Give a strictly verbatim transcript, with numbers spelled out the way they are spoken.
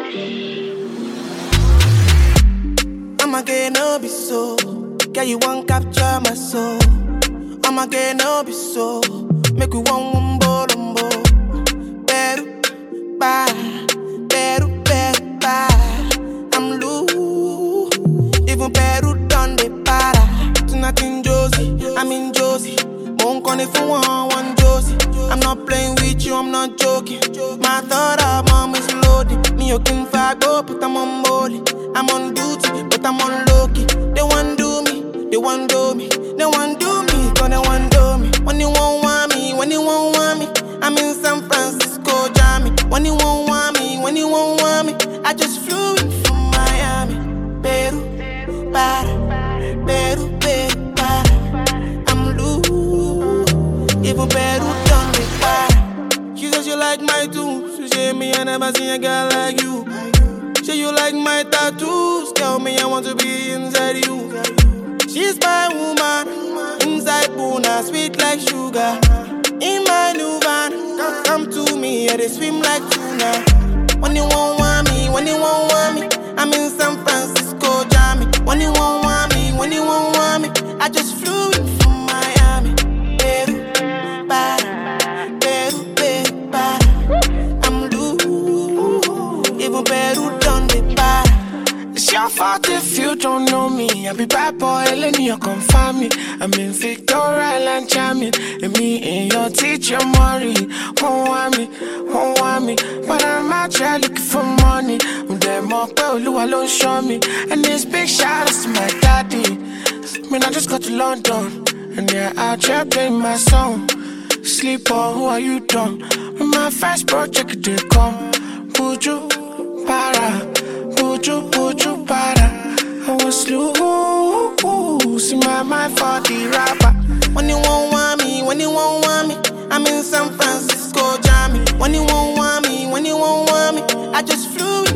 I'ma get no be so. Girl, you won't capture my soul. I'ma get no be so. Make you one wumbo lumbo. Beru, ba, beru, beru, ba. I'm loose. Even Peru done the para. Tonight in Josie, I'm in Josie. Won't call if you want one Josie. I'm not playing with you, I'm not joking. My thought of mom is loaded. Me, you can fago, but I'm on molly. I'm on duty, but I'm on low-key. They want do me, they want do me. They want do me, cause they want do me. When you won't want me, when you won't want me, I'm in San Francisco, Jammy. When you won't want me, when you won't want me, I just flew in from Miami. Peru, para, Peru, Peru, para. I'm loose, even Peru done me para. She says you like my tunes, she say me I never seen a girl like you. Say you like my tattoos, tell me I want to be inside you. She's my woman, inside Puna, sweet like sugar. In my new van, come to me, yeah, they swim like tuna. When you won't want me, when you won't want me, I'm in San Francisco, Jammy. When you won't want me, when you won't want me, I just flew in from Miami. Peru, para, Peru, Peru, para. I'm loose, even Peru done the para. It's your fault if you don't know me. I be bad boy, Eleni, you come find me. I'm in Victoria Island jamming. And me and your teacher, Maury. Won't want me, won't want me. But I'm out here looking for money. Them up, Oluwa don't show me. And this big shout outs to my daddy. Man, I just got to London. And they're out here playing my song. Sleep on, who are you done? When my first project did come. Buju, para. Buju, buju, para. I was loose in my mind for the rapper. When you won't want me, when you won't want me, I'm in San Francisco, Jammy. When you won't want me, when you won't want me, I just flew